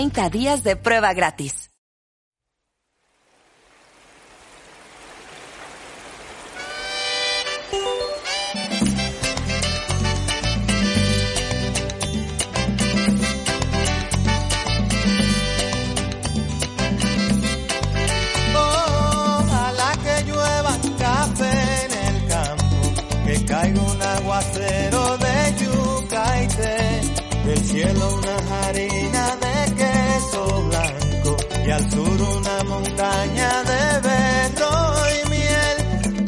30 días de prueba gratis. Ojalá que llueva café en el campo, que caiga un aguacero de yuca y té, del cielo una harina de queso blanco y al sur una montaña de berro y miel.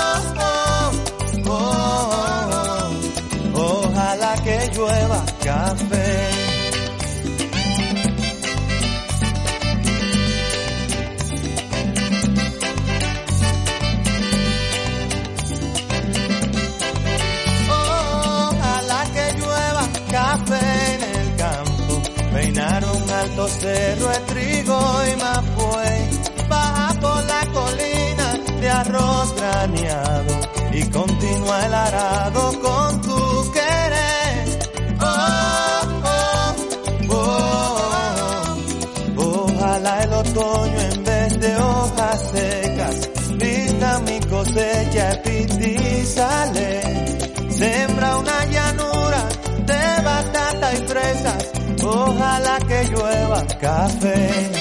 Ojalá que llueva café. Ojalá que llueva café en el campo, peinar un alto cerro de trigo y mapuey, baja por la colina de arroz graneado y continúa el arado con tu querer. Ojalá el otoño en vez de hojas secas pinta mi cosecha epitizale, sembra una llanura de batata y fresas, ojalá que llueva café,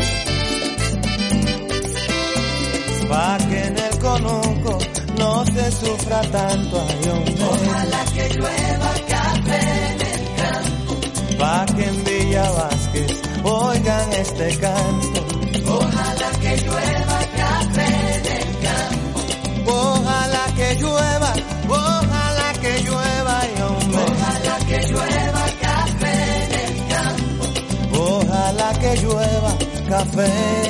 pa' que en el conuco no se sufra tanto, ay, hombre. Ojalá que llueva café en el campo, Pa' que en Villa Vázquez oigan este canto. ojalá que llueva café en el campo, Ojalá que llueva, ay, hombre. ojalá que llueva café en el campo, Ojalá que llueva café.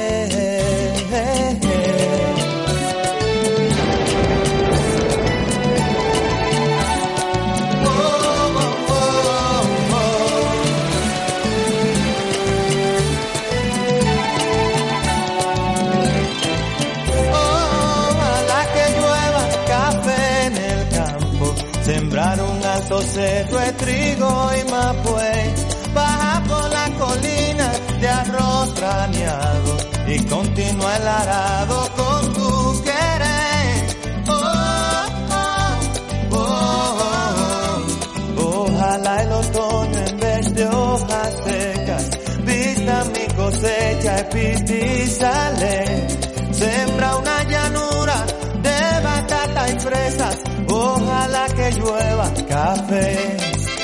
Ojalá que llueva café en el campo, sembrar un alto cerro de trigo y mapuey, baja por la colina de arroz graneado y continúa el arado con tu querer. Ojalá el otoño en vez de hojas secas vista mi cosecha epitizale, sembra una llanura de batata y fresas, ojalá que llueva café,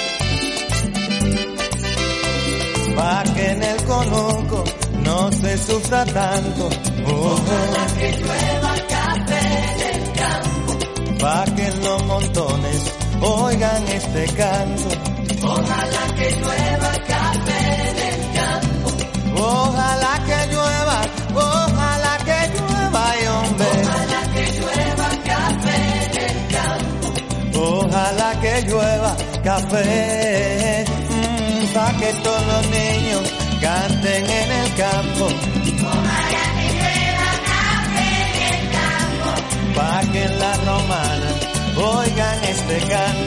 pa' que en el conuco no se sufra tanto. ojalá que llueva café en el campo, Pa' que en los montones oigan este canto. ojalá que llueva café en el campo, Ojalá que llueva, ay, hombre. ojalá que llueva café en el campo, Ojalá que llueva café, pa' que todos los niños canten en el campo. ojalá que llueva café en el campo, Pa' que en la romana oigan este canto.